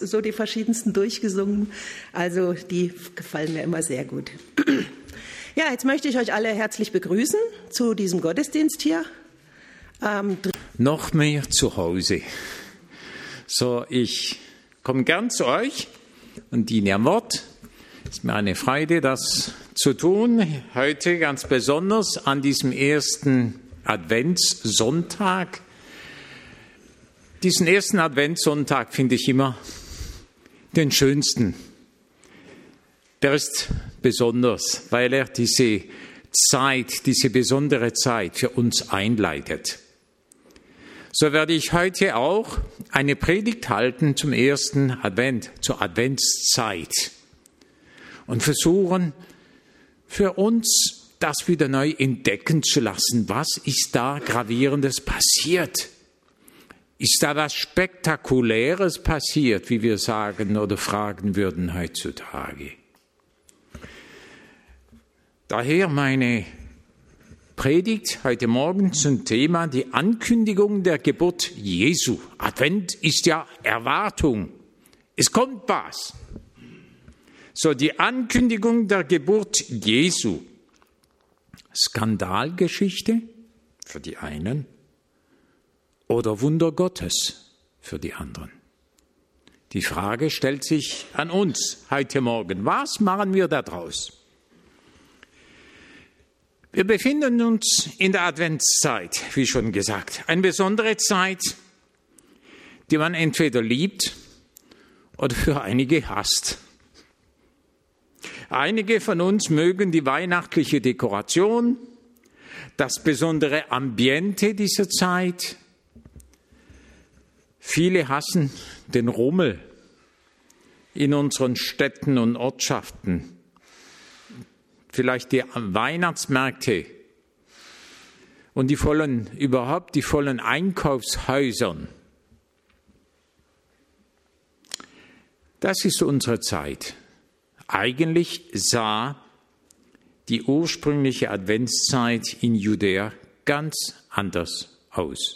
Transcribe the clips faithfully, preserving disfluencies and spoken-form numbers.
so die verschiedensten durchgesungen. Also die gefallen mir immer sehr gut. Ja, jetzt möchte ich euch alle herzlich begrüßen zu diesem Gottesdienst hier. Ähm, Noch mehr zu Hause. So, ich komme gern zu euch und diene am Wort. Es ist mir eine Freude, das zu tun. Heute ganz besonders an diesem ersten Adventssonntag. Diesen ersten Adventssonntag finde ich immer den schönsten. Der ist besonders, weil er diese Zeit, diese besondere Zeit für uns einleitet. So werde ich heute auch eine Predigt halten zum ersten Advent, zur Adventszeit und versuchen, für uns das wieder neu entdecken zu lassen. Was ist da Gravierendes passiert? Ist da was Spektakuläres passiert, wie wir sagen oder fragen würden heutzutage? Daher meine Predigt heute Morgen zum Thema die Ankündigung der Geburt Jesu. Advent ist ja Erwartung. Es kommt was. So, die Ankündigung der Geburt Jesu. Skandalgeschichte für die einen oder Wunder Gottes für die anderen. Die Frage stellt sich an uns heute Morgen. Was machen wir daraus? Wir befinden uns in der Adventszeit, wie schon gesagt. Eine besondere Zeit, die man entweder liebt oder für einige hasst. Einige von uns mögen die weihnachtliche Dekoration, das besondere Ambiente dieser Zeit. Viele hassen den Rummel in unseren Städten und Ortschaften. Vielleicht die Weihnachtsmärkte und die vollen, überhaupt die vollen Einkaufshäusern. Das ist unsere Zeit. Eigentlich sah die ursprüngliche Adventszeit in Judäa ganz anders aus.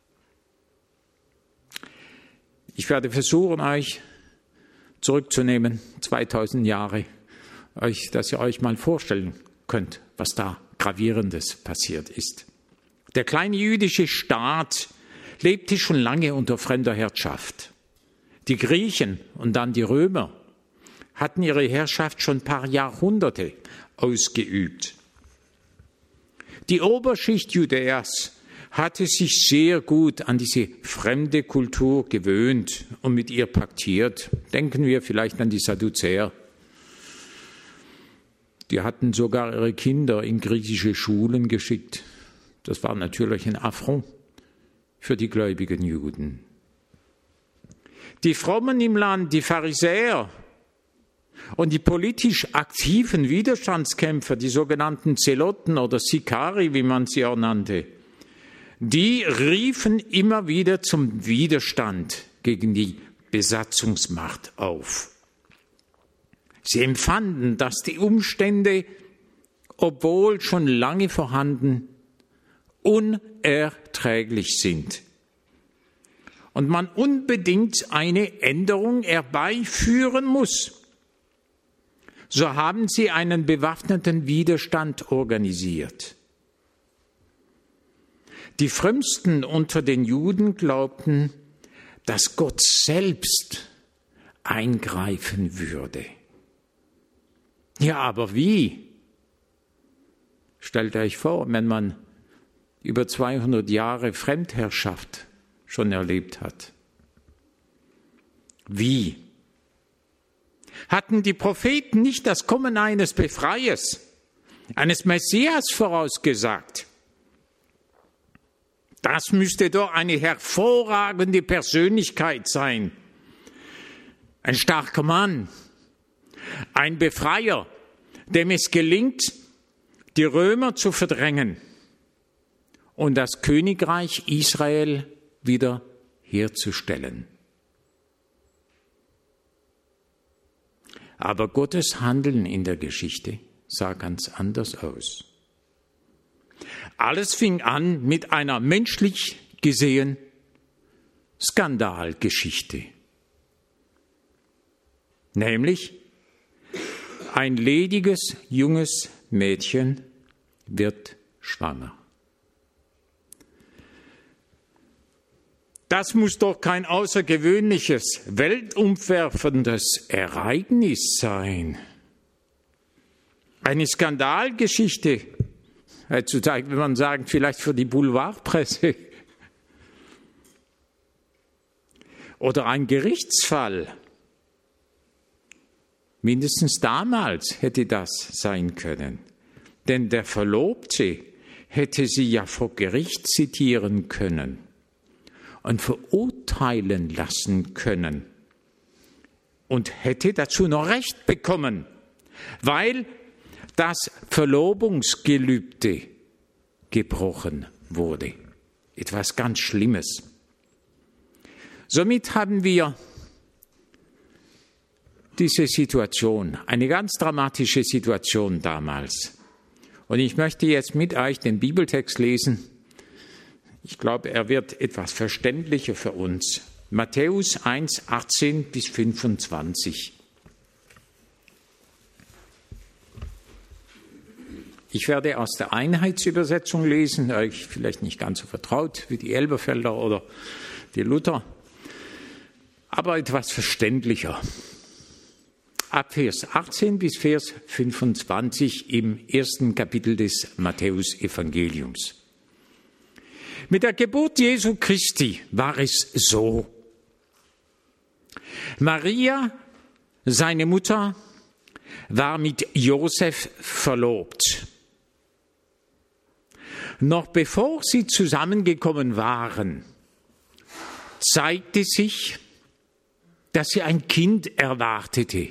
Ich werde versuchen, euch zurückzunehmen, zweitausend Jahre, euch, dass ihr euch mal vorstellen könnt, was da Gravierendes passiert ist. Der kleine jüdische Staat lebte schon lange unter fremder Herrschaft. Die Griechen und dann die Römer hatten ihre Herrschaft schon ein paar Jahrhunderte ausgeübt. Die Oberschicht Judäas hatte sich sehr gut an diese fremde Kultur gewöhnt und mit ihr paktiert. Denken wir vielleicht an die Sadduzäer. Die hatten sogar ihre Kinder in griechische Schulen geschickt. Das war natürlich ein Affront für die gläubigen Juden. Die Frommen im Land, die Pharisäer und die politisch aktiven Widerstandskämpfer, die sogenannten Zeloten oder Sikari, wie man sie auch nannte, die riefen immer wieder zum Widerstand gegen die Besatzungsmacht auf. Sie empfanden, dass die Umstände, obwohl schon lange vorhanden, unerträglich sind und man unbedingt eine Änderung herbeiführen muss. So haben sie einen bewaffneten Widerstand organisiert. Die Frömmsten unter den Juden glaubten, dass Gott selbst eingreifen würde. Ja, aber wie? Stellt euch vor, wenn man über zweihundert Jahre Fremdherrschaft schon erlebt hat. Wie? Hatten die Propheten nicht das Kommen eines Befreiers, eines Messias vorausgesagt? Das müsste doch eine hervorragende Persönlichkeit sein. Ein starker Mann, ein Befreier, dem es gelingt, die Römer zu verdrängen und das Königreich Israel wieder herzustellen. Aber Gottes Handeln in der Geschichte sah ganz anders aus. Alles fing an mit einer menschlich gesehen Skandalgeschichte. Nämlich ein lediges, junges Mädchen wird schwanger. Das muss doch kein außergewöhnliches, weltumwerfendes Ereignis sein. Eine Skandalgeschichte, heutzutage, wenn man sagen, vielleicht für die Boulevardpresse. Oder ein Gerichtsfall. Mindestens damals hätte das sein können. Denn der Verlobte hätte sie ja vor Gericht zitieren können und verurteilen lassen können und hätte dazu noch Recht bekommen, weil das Verlobungsgelübde gebrochen wurde. Etwas ganz Schlimmes. Somit haben wir diese Situation, eine ganz dramatische Situation damals. Und ich möchte jetzt mit euch den Bibeltext lesen. Ich glaube, er wird etwas verständlicher für uns. Matthäus eins, achtzehn bis fünfundzwanzig. Ich werde aus der Einheitsübersetzung lesen, euch vielleicht nicht ganz so vertraut wie die Elberfelder oder die Luther, aber etwas verständlicher. Ab Vers achtzehn bis Vers fünfundzwanzig im ersten Kapitel des Matthäus-Evangeliums. Mit der Geburt Jesu Christi war es so. Maria, seine Mutter, war mit Josef verlobt. Noch bevor sie zusammengekommen waren, zeigte sich, dass sie ein Kind erwartete.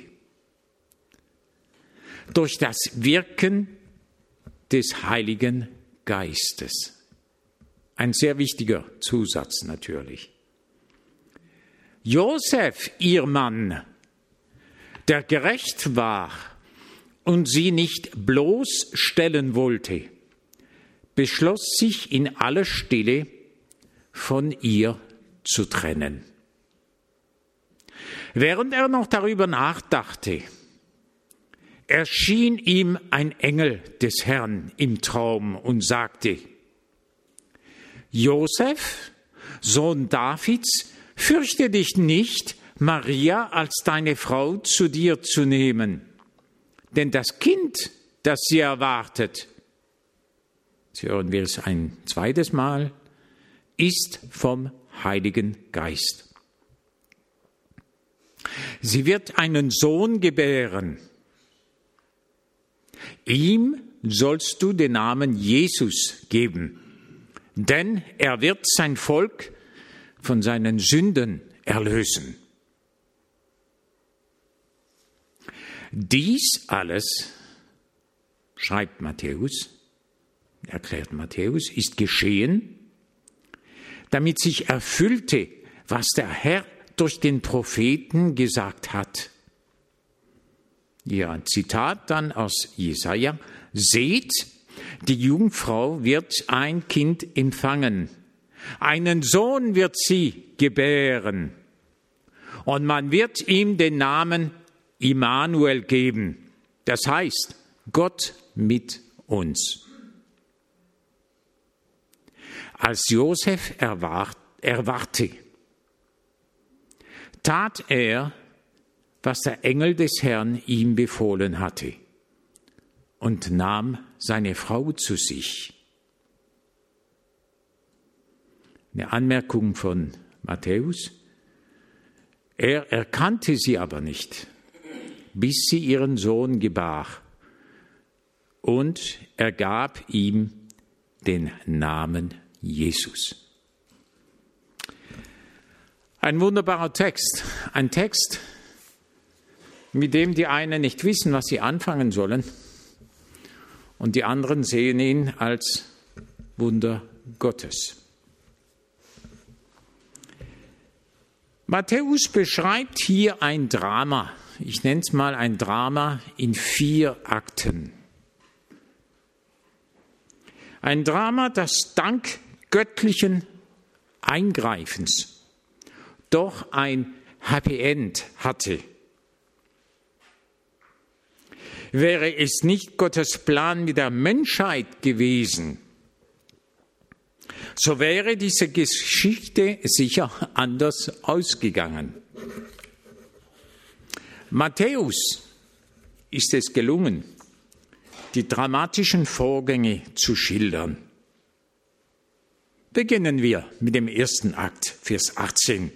Durch das Wirken des Heiligen Geistes. Ein sehr wichtiger Zusatz natürlich. Josef, ihr Mann, der gerecht war und sie nicht bloßstellen wollte, beschloss sich in aller Stille von ihr zu trennen. Während er noch darüber nachdachte, erschien ihm ein Engel des Herrn im Traum und sagte: Josef, Sohn Davids, fürchte dich nicht, Maria als deine Frau zu dir zu nehmen, denn das Kind, das sie erwartet, jetzt hören wir es ein zweites Mal, ist vom Heiligen Geist. Sie wird einen Sohn gebären. Ihm sollst du den Namen Jesus geben, denn er wird sein Volk von seinen Sünden erlösen. Dies alles, schreibt Matthäus, erklärt Matthäus, ist geschehen, damit sich erfüllte, was der Herr durch den Propheten gesagt hat. Ja, ein Zitat dann aus Jesaja. Seht, die Jungfrau wird ein Kind empfangen. Einen Sohn wird sie gebären. Und man wird ihm den Namen Immanuel geben. Das heißt, Gott mit uns. Als Josef erwarte, tat er, was der Engel des Herrn ihm befohlen hatte, und nahm seine Frau zu sich. Eine Anmerkung von Matthäus. Er erkannte sie aber nicht, bis sie ihren Sohn gebar, und er gab ihm den Namen Jesus. Ein wunderbarer Text, ein Text, mit dem die einen nicht wissen, was sie anfangen sollen, und die anderen sehen ihn als Wunder Gottes. Matthäus beschreibt hier ein Drama. Ich nenne es mal ein Drama in vier Akten. Ein Drama, das dank göttlichen Eingreifens doch ein Happy End hatte. wäre es nicht Gottes Plan mit der Menschheit gewesen, so wäre diese Geschichte sicher anders ausgegangen. Matthäus ist es gelungen, die dramatischen Vorgänge zu schildern. Beginnen wir mit dem ersten Akt, Vers achtzehn.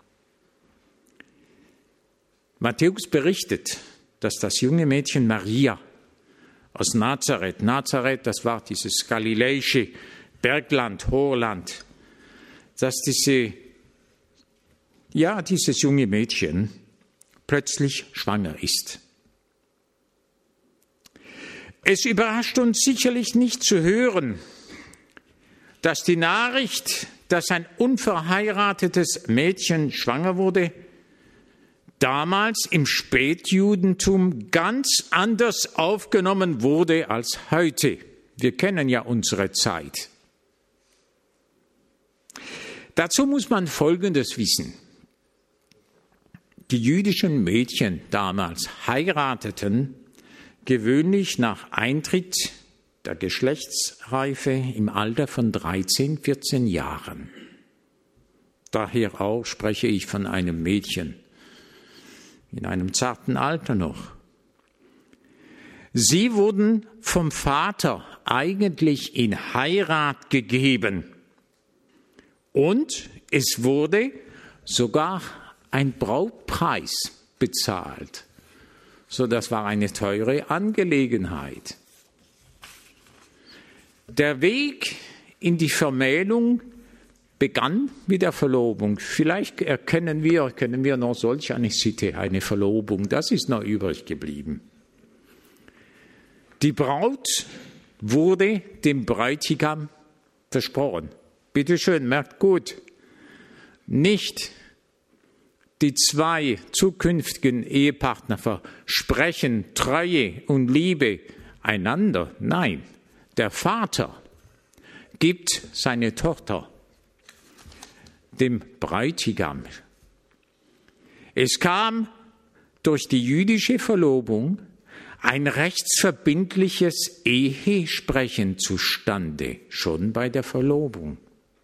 Matthäus berichtet, dass das junge Mädchen Maria aus Nazareth, Nazareth, das war dieses galiläische Bergland, Hochland, dass diese, ja, dieses junge Mädchen plötzlich schwanger ist. Es überrascht uns sicherlich nicht zu hören, dass die Nachricht, dass ein unverheiratetes Mädchen schwanger wurde, damals im Spätjudentum ganz anders aufgenommen wurde als heute. Wir kennen ja unsere Zeit. Dazu muss man Folgendes wissen. Die jüdischen Mädchen damals heirateten gewöhnlich nach Eintritt der Geschlechtsreife im Alter von dreizehn, vierzehn Jahren. Daher auch spreche ich von einem Mädchen in einem zarten Alter noch. Sie wurden vom Vater eigentlich in Heirat gegeben und es wurde sogar ein Brautpreis bezahlt. So, das war eine teure Angelegenheit. Der Weg in die Vermählung begann mit der Verlobung. Vielleicht erkennen wir, kennen wir noch solch eine Sitte, eine Verlobung. Das ist noch übrig geblieben. Die Braut wurde dem Bräutigam versprochen. Bitte schön, merkt gut. Nicht die zwei zukünftigen Ehepartner versprechen Treue und Liebe einander. Nein, der Vater gibt seine Tochter dem Bräutigam. Es kam durch die jüdische Verlobung ein rechtsverbindliches Ehesprechen zustande, schon bei der Verlobung.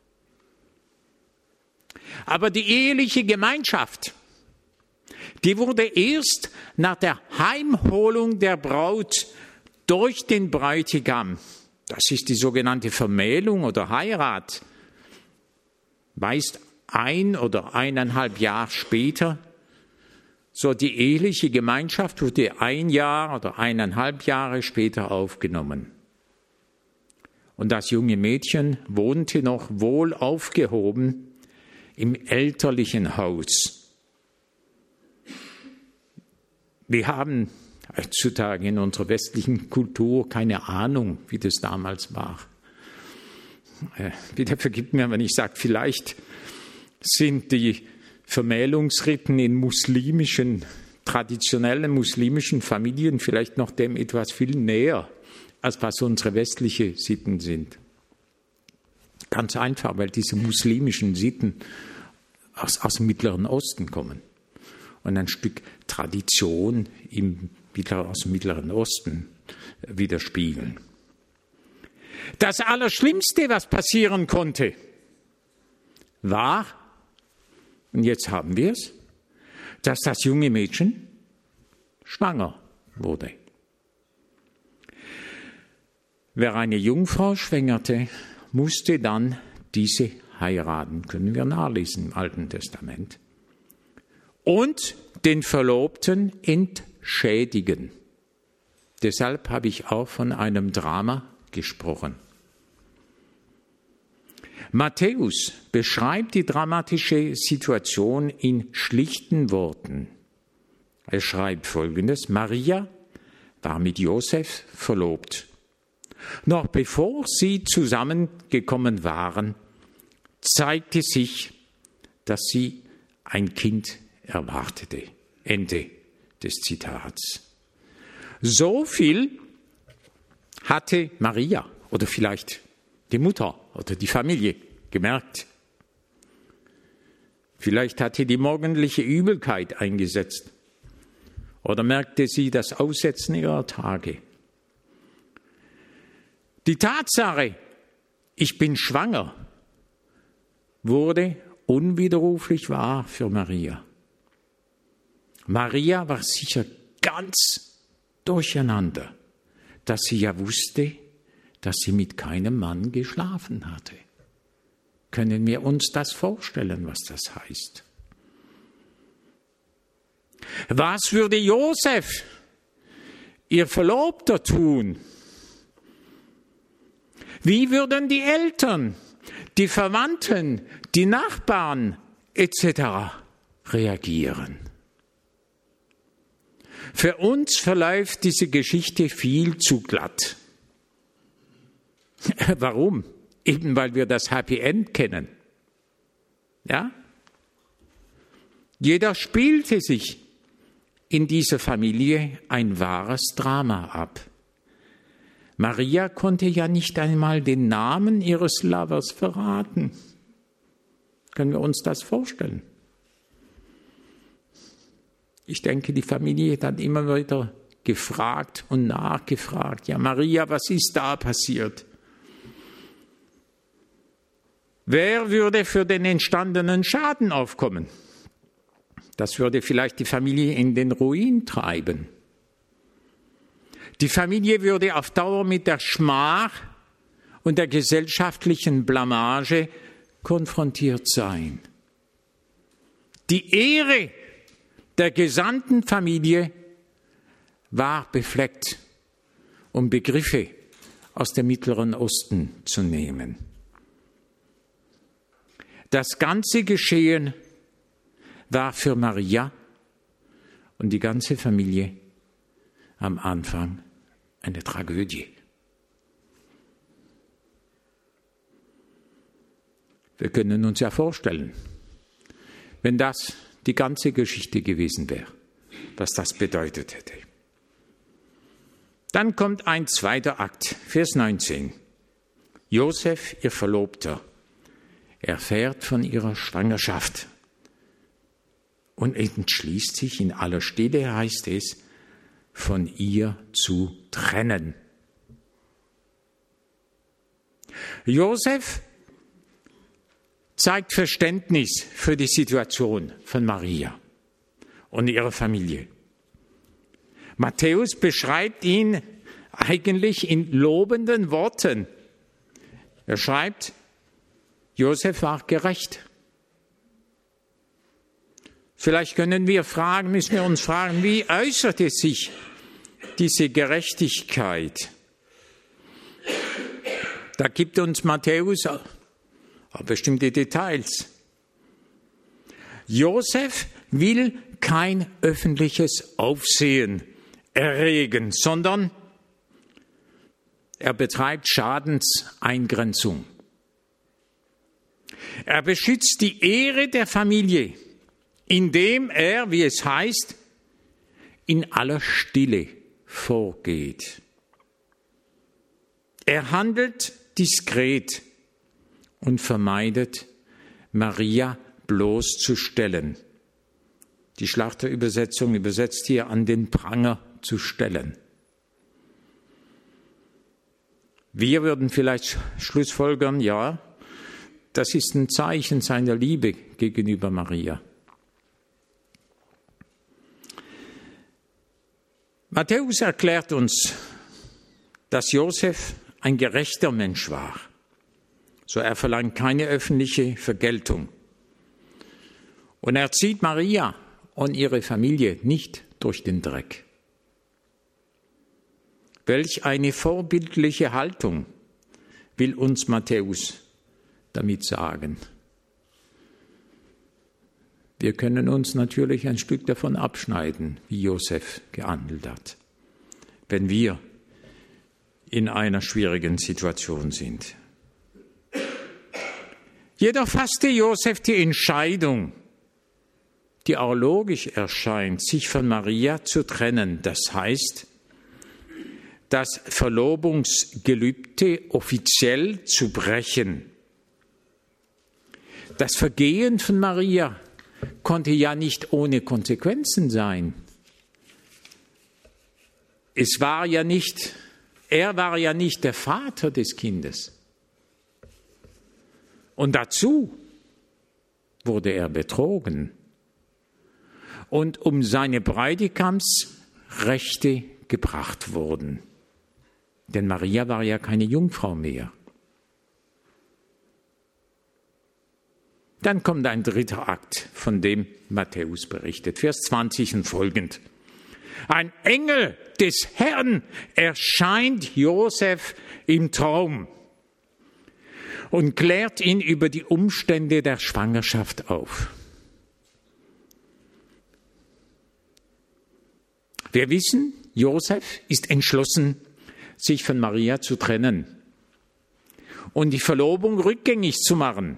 Aber die eheliche Gemeinschaft, die wurde erst nach der Heimholung der Braut durch den Bräutigam, das ist die sogenannte Vermählung oder Heirat, meist ein oder eineinhalb Jahre später, so die eheliche Gemeinschaft wurde ein Jahr oder eineinhalb Jahre später aufgenommen. Und das junge Mädchen wohnte noch wohl aufgehoben im elterlichen Haus. Wir haben heutzutage in unserer westlichen Kultur keine Ahnung, wie das damals war. Äh, bitte vergibt mir, wenn ich sage, vielleicht sind die Vermählungsriten in muslimischen, traditionellen muslimischen Familien vielleicht noch dem etwas viel näher, als was unsere westlichen Sitten sind. Ganz einfach, weil diese muslimischen Sitten aus, aus dem Mittleren Osten kommen und ein Stück Tradition im, aus dem Mittleren Osten widerspiegeln. Das Allerschlimmste, was passieren konnte, war, und jetzt haben wir es, dass das junge Mädchen schwanger wurde. Wer eine Jungfrau schwängerte, musste dann diese heiraten, können wir nachlesen im Alten Testament, und den Verlobten entschädigen. Deshalb habe ich auch von einem Drama gesprochen. Matthäus beschreibt die dramatische Situation in schlichten Worten. Er schreibt Folgendes: Maria war mit Josef verlobt. Noch bevor sie zusammengekommen waren, zeigte sich, dass sie ein Kind erwartete. Ende des Zitats. So viel hatte Maria oder vielleicht die Mutter oder die Familie gemerkt. Vielleicht hatte die morgendliche Übelkeit eingesetzt Oder merkte sie das Aussetzen ihrer Tage? Die Tatsache, ich bin schwanger, wurde unwiderruflich wahr für Maria. Maria war sicher ganz durcheinander, dass sie ja wusste, dass sie mit keinem Mann geschlafen hatte. Können wir uns das vorstellen, was das heißt? Was würde Josef, ihr Verlobter, tun? Wie würden die Eltern, die Verwandten, die Nachbarn et cetera reagieren? Für uns verläuft diese Geschichte viel zu glatt. Warum? Eben weil wir das Happy End kennen. Ja? Jeder spielte sich in dieser Familie ein wahres Drama ab. Maria konnte ja nicht einmal den Namen ihres Lovers verraten. Können wir uns das vorstellen? Ich denke, die Familie hat immer wieder gefragt und nachgefragt. Ja, Maria, was ist da passiert? Wer würde für den entstandenen Schaden aufkommen? Das würde vielleicht die Familie in den Ruin treiben. Die Familie würde auf Dauer mit der Schmach und der gesellschaftlichen Blamage konfrontiert sein. Die Ehre der gesamten Familie war befleckt, um Begriffe aus dem Mittleren Osten zu nehmen. Das ganze Geschehen war für Maria und die ganze Familie am Anfang eine Tragödie. Wir können uns ja vorstellen, wenn das die ganze Geschichte gewesen wäre, was das bedeutet hätte. Dann kommt ein zweiter Akt, Vers neunzehn. Josef, ihr Verlobter, erfährt von ihrer Schwangerschaft und entschließt sich in aller Stille, heißt es, von ihr zu trennen. Josef zeigt Verständnis für die Situation von Maria und ihrer Familie. Matthäus beschreibt ihn eigentlich in lobenden Worten. Er schreibt, Josef war gerecht. Vielleicht können wir fragen, müssen wir uns fragen, wie äußerte sich diese Gerechtigkeit? Da gibt uns Matthäus bestimmte Details. Josef will kein öffentliches Aufsehen erregen, sondern er betreibt Schadenseingrenzung. Er beschützt die Ehre der Familie, indem er, wie es heißt, in aller Stille vorgeht. Er handelt diskret und vermeidet, Maria bloßzustellen. Die Schlachterübersetzung übersetzt hier an den Pranger zu stellen. Wir würden vielleicht schlussfolgern, ja, das ist ein Zeichen seiner Liebe gegenüber Maria. Matthäus erklärt uns, dass Josef ein gerechter Mensch war. So er verlangt keine öffentliche Vergeltung. Und er zieht Maria und ihre Familie nicht durch den Dreck. Welch eine vorbildliche Haltung will uns Matthäus damit sagen. Wir können uns natürlich ein Stück davon abschneiden, wie Josef gehandelt hat, wenn wir in einer schwierigen Situation sind. Jedoch fasste Josef die Entscheidung, die auch logisch erscheint, sich von Maria zu trennen. Das heißt, das Verlobungsgelübde offiziell zu brechen. Das Vergehen von Maria konnte ja nicht ohne Konsequenzen sein. es war ja nicht, er war ja nicht der Vater des Kindes. Und dazu wurde er betrogen und um seine Bräutigamsrechte gebracht worden. Denn Maria war ja keine Jungfrau mehr. Dann kommt ein dritter Akt, von dem Matthäus berichtet, Vers zwanzig und folgend. Ein Engel des Herrn erscheint Josef im Traum und klärt ihn über die Umstände der Schwangerschaft auf. Wir wissen, Josef ist entschlossen, sich von Maria zu trennen und die Verlobung rückgängig zu machen.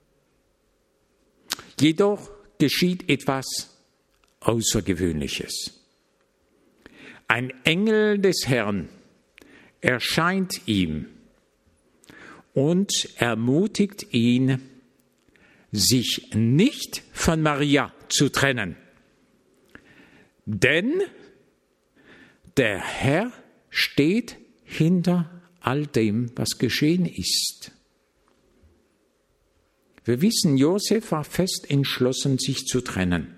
Jedoch geschieht etwas Außergewöhnliches. Ein Engel des Herrn erscheint ihm und ermutigt ihn, sich nicht von Maria zu trennen. Denn der Herr steht hinter all dem, was geschehen ist. Wir wissen, Josef war fest entschlossen, sich zu trennen.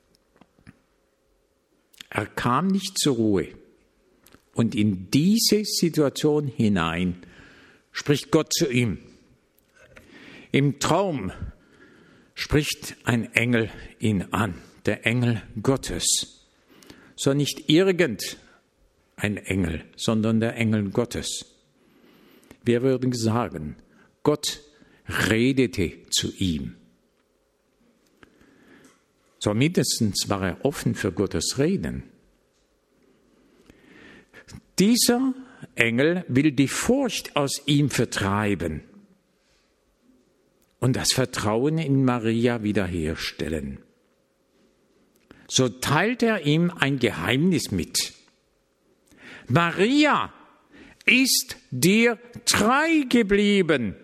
Er kam nicht zur Ruhe. Und in diese Situation hinein spricht Gott zu ihm. Im Traum spricht ein Engel ihn an, der Engel Gottes. So nicht irgendein Engel, sondern der Engel Gottes. Wir würden sagen, Gott redete zu ihm. So mindestens war er offen für Gottes Reden. Dieser Engel will die Furcht aus ihm vertreiben und das Vertrauen in Maria wiederherstellen. So teilt er ihm ein Geheimnis mit. Maria ist dir treu geblieben.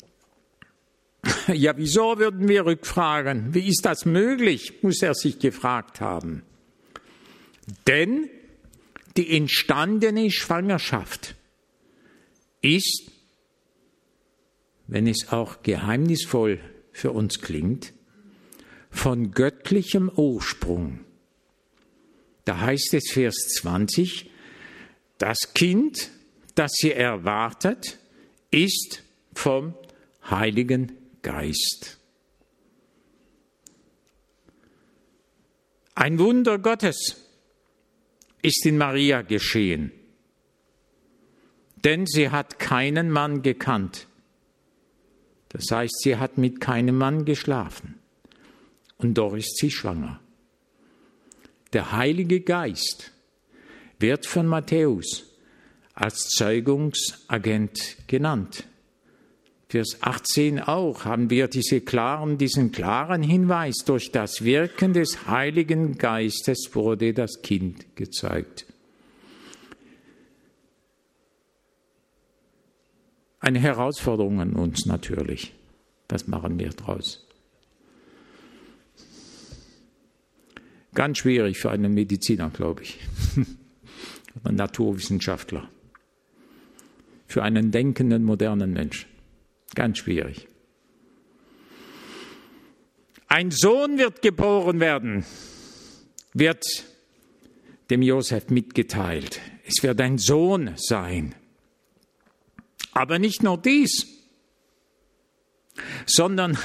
Ja, wieso, würden wir rückfragen? Wie ist das möglich, muss er sich gefragt haben. Denn die entstandene Schwangerschaft ist, wenn es auch geheimnisvoll für uns klingt, von göttlichem Ursprung. Da heißt es, Vers zwanzig, das Kind, das sie erwartet, ist vom Heiligen Geist. Ein Wunder Gottes ist in Maria geschehen, denn sie hat keinen Mann gekannt. Das heißt, sie hat mit keinem Mann geschlafen und doch ist sie schwanger. Der Heilige Geist wird von Matthäus als Zeugungsagent genannt. Vers achtzehn auch haben wir diese klaren, diesen klaren Hinweis, durch das Wirken des Heiligen Geistes wurde das Kind gezeugt. Eine Herausforderung an uns natürlich. Was machen wir draus? Ganz schwierig für einen Mediziner, glaube ich. Einen Naturwissenschaftler. Für einen denkenden, modernen Menschen. Ganz schwierig. Ein Sohn wird geboren werden, wird dem Josef mitgeteilt. Es wird ein Sohn sein. Aber nicht nur dies, sondern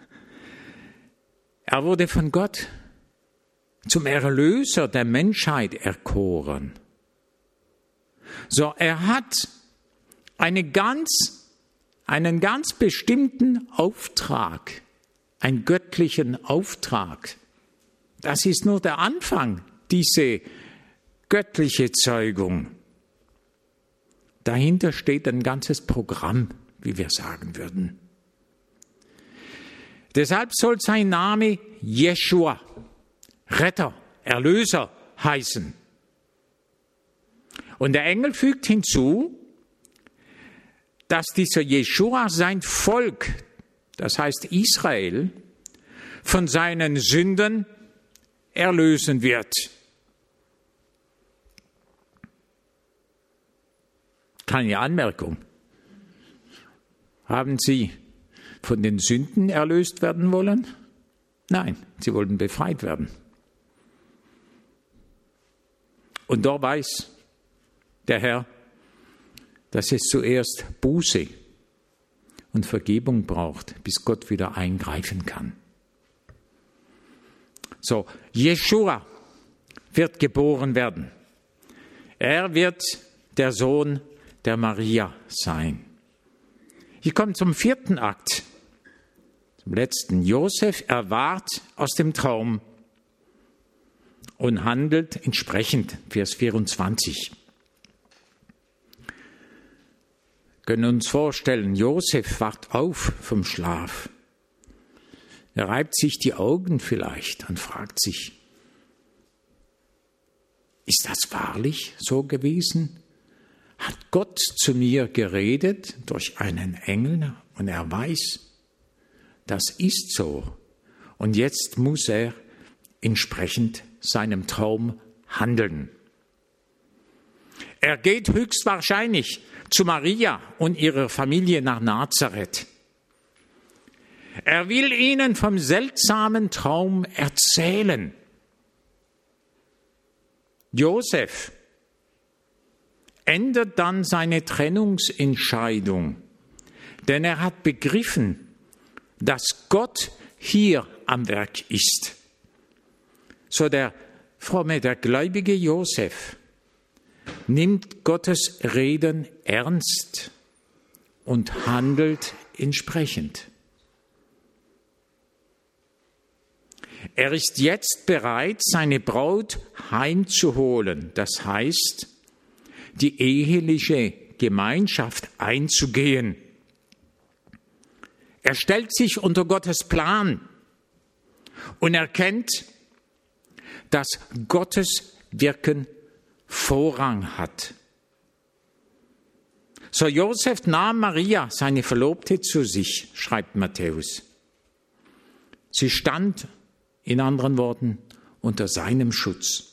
er wurde von Gott zum Erlöser der Menschheit erkoren. So, er hat eine ganz einen ganz bestimmten Auftrag, einen göttlichen Auftrag. Das ist nur der Anfang, diese göttliche Zeugung. Dahinter steht ein ganzes Programm, wie wir sagen würden. Deshalb soll sein Name Jeschua, Retter, Erlöser heißen. Und der Engel fügt hinzu, dass dieser Jeschua sein Volk, das heißt Israel, von seinen Sünden erlösen wird. Keine Anmerkung. Haben Sie von den Sünden erlöst werden wollen? Nein, Sie wollten befreit werden. Und da weiß der Herr, dass es zuerst Buße und Vergebung braucht, bis Gott wieder eingreifen kann. So, Jeschua wird geboren werden. Er wird der Sohn der Maria sein. Ich komme zum vierten Akt, zum letzten. Josef erwahrt aus dem Traum und handelt entsprechend, Vers vierundzwanzig. Wir können uns vorstellen, Josef wacht auf vom Schlaf. Er reibt sich die Augen vielleicht und fragt sich, ist das wahrlich so gewesen? Hat Gott zu mir geredet durch einen Engel und er weiß, das ist so. Und jetzt muss er entsprechend seinem Traum handeln. Er geht höchstwahrscheinlich zu Maria und ihrer Familie nach Nazareth. Er will ihnen vom seltsamen Traum erzählen. Josef ändert dann seine Trennungsentscheidung, denn er hat begriffen, dass Gott hier am Werk ist. So der fromme, der gläubige Josef nimmt Gottes Reden ernst und handelt entsprechend. Er ist jetzt bereit, seine Braut heimzuholen, das heißt, die eheliche Gemeinschaft einzugehen. Er stellt sich unter Gottes Plan und erkennt, dass Gottes Wirken Vorrang hat. So Josef nahm Maria, seine Verlobte, zu sich, schreibt Matthäus. Sie stand, in anderen Worten, unter seinem Schutz.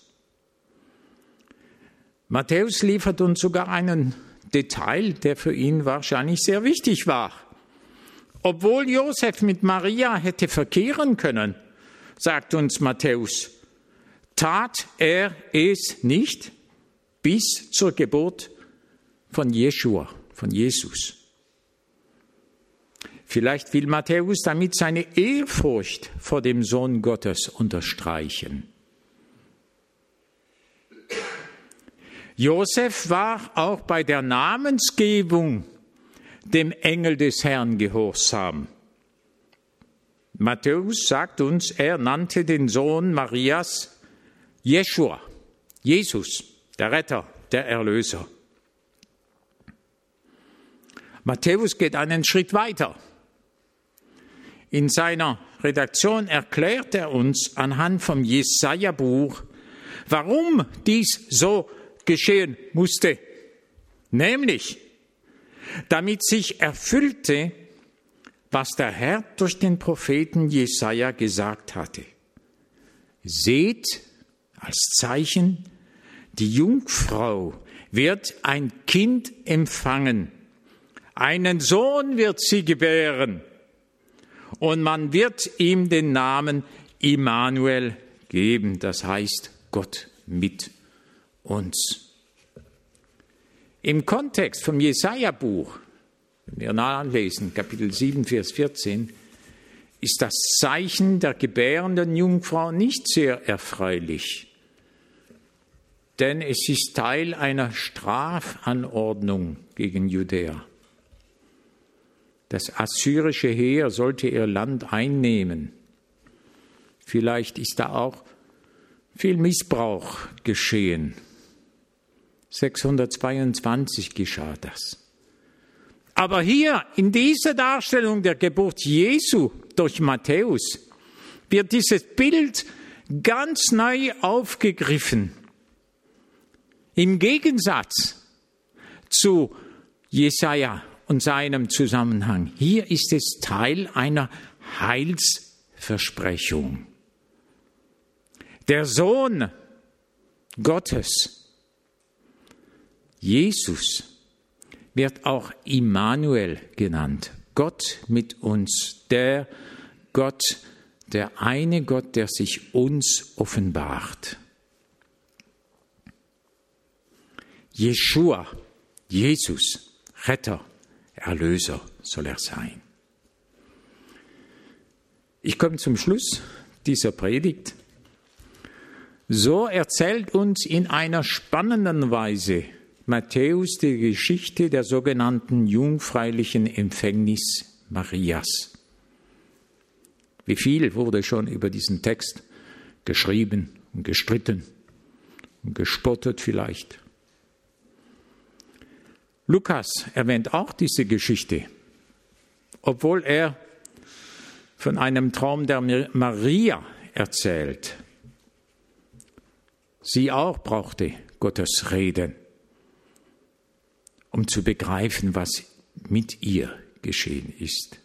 Matthäus liefert uns sogar einen Detail, der für ihn wahrscheinlich sehr wichtig war. Obwohl Josef mit Maria hätte verkehren können, sagt uns Matthäus, tat er es nicht bis zur Geburt von Jeschua, von Jesus. Vielleicht will Matthäus damit seine Ehrfurcht vor dem Sohn Gottes unterstreichen. Josef war auch bei der Namensgebung dem Engel des Herrn gehorsam. Matthäus sagt uns, er nannte den Sohn Marias Jeschua, Jesus, der Retter, der Erlöser. Matthäus geht einen Schritt weiter. In seiner Redaktion erklärt er uns anhand vom Jesaja-Buch, warum dies so geschehen musste. Nämlich, damit sich erfüllte, was der Herr durch den Propheten Jesaja gesagt hatte. Seht als Zeichen, die Jungfrau wird ein Kind empfangen, einen Sohn wird sie gebären und man wird ihm den Namen Immanuel geben, das heißt Gott mit uns. Im Kontext vom Jesaja-Buch, wenn wir nachlesen, Kapitel sieben, Vers vierzehn, ist das Zeichen der gebärenden Jungfrau nicht sehr erfreulich, denn es ist Teil einer Strafanordnung gegen Judäa. Das assyrische Heer sollte ihr Land einnehmen. Vielleicht ist da auch viel Missbrauch geschehen. sechshundertzweiundzwanzig geschah das. Aber hier in dieser Darstellung der Geburt Jesu durch Matthäus wird dieses Bild ganz neu aufgegriffen. Im Gegensatz zu Jesaja und seinem Zusammenhang. Hier ist es Teil einer Heilsversprechung. Der Sohn Gottes, Jesus, wird auch Immanuel genannt. Gott mit uns, der Gott, der eine Gott, der sich uns offenbart. Jeschua, Jesus, Retter, Erlöser soll er sein. Ich komme zum Schluss dieser Predigt. So erzählt uns in einer spannenden Weise Matthäus die Geschichte der sogenannten jungfräulichen Empfängnis Marias. Wie viel wurde schon über diesen Text geschrieben und gestritten und gespottet vielleicht. Lukas erwähnt auch diese Geschichte, obwohl er von einem Traum der Maria erzählt. Sie auch brauchte Gottes Reden, um zu begreifen, was mit ihr geschehen ist.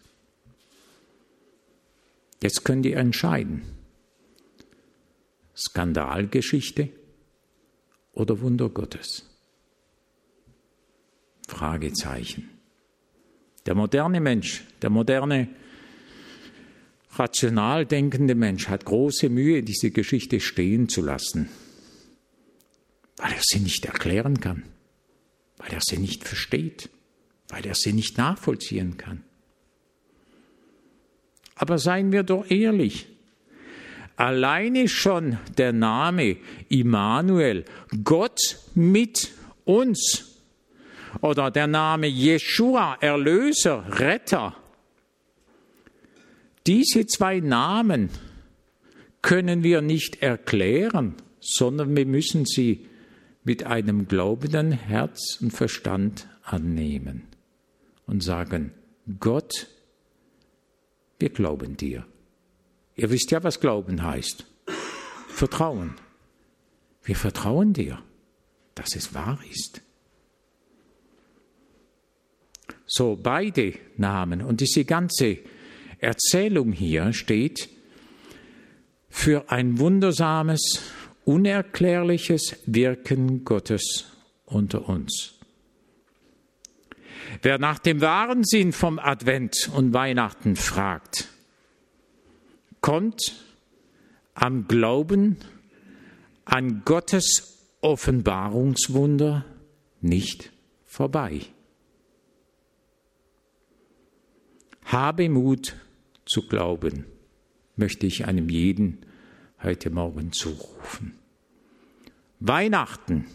Jetzt könnt ihr entscheiden, Skandalgeschichte oder Wunder Gottes? Fragezeichen. Der moderne Mensch, der moderne, rational denkende Mensch hat große Mühe, diese Geschichte stehen zu lassen, weil er sie nicht erklären kann, weil er sie nicht versteht, weil er sie nicht nachvollziehen kann. Aber seien wir doch ehrlich, alleine schon der Name Immanuel, Gott mit uns, oder der Name Jeschua, Erlöser, Retter, diese zwei Namen können wir nicht erklären, sondern wir müssen sie mit einem glaubenden Herz und Verstand annehmen und sagen, Gott, wir glauben dir. Ihr wisst ja, was Glauben heißt. Vertrauen. Wir vertrauen dir, dass es wahr ist. So, beide Namen und diese ganze Erzählung hier steht für ein wundersames, unerklärliches Wirken Gottes unter uns. Wer nach dem wahren Sinn vom Advent und Weihnachten fragt, kommt am Glauben an Gottes Offenbarungswunder nicht vorbei. Habe Mut zu glauben, möchte ich einem jeden heute Morgen zurufen. Weihnachten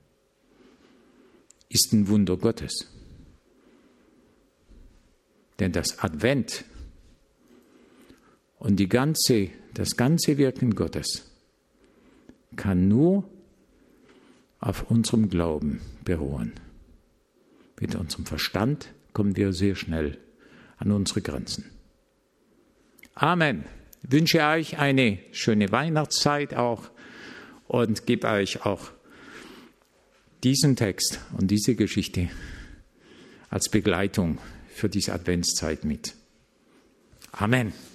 ist ein Wunder Gottes. Denn das Advent und die ganze, das ganze Wirken Gottes kann nur auf unserem Glauben beruhen. Mit unserem Verstand kommen wir sehr schnell an unsere Grenzen. Amen. Ich wünsche euch eine schöne Weihnachtszeit auch und gebe euch auch diesen Text und diese Geschichte als Begleitung für diese Adventszeit mit. Amen.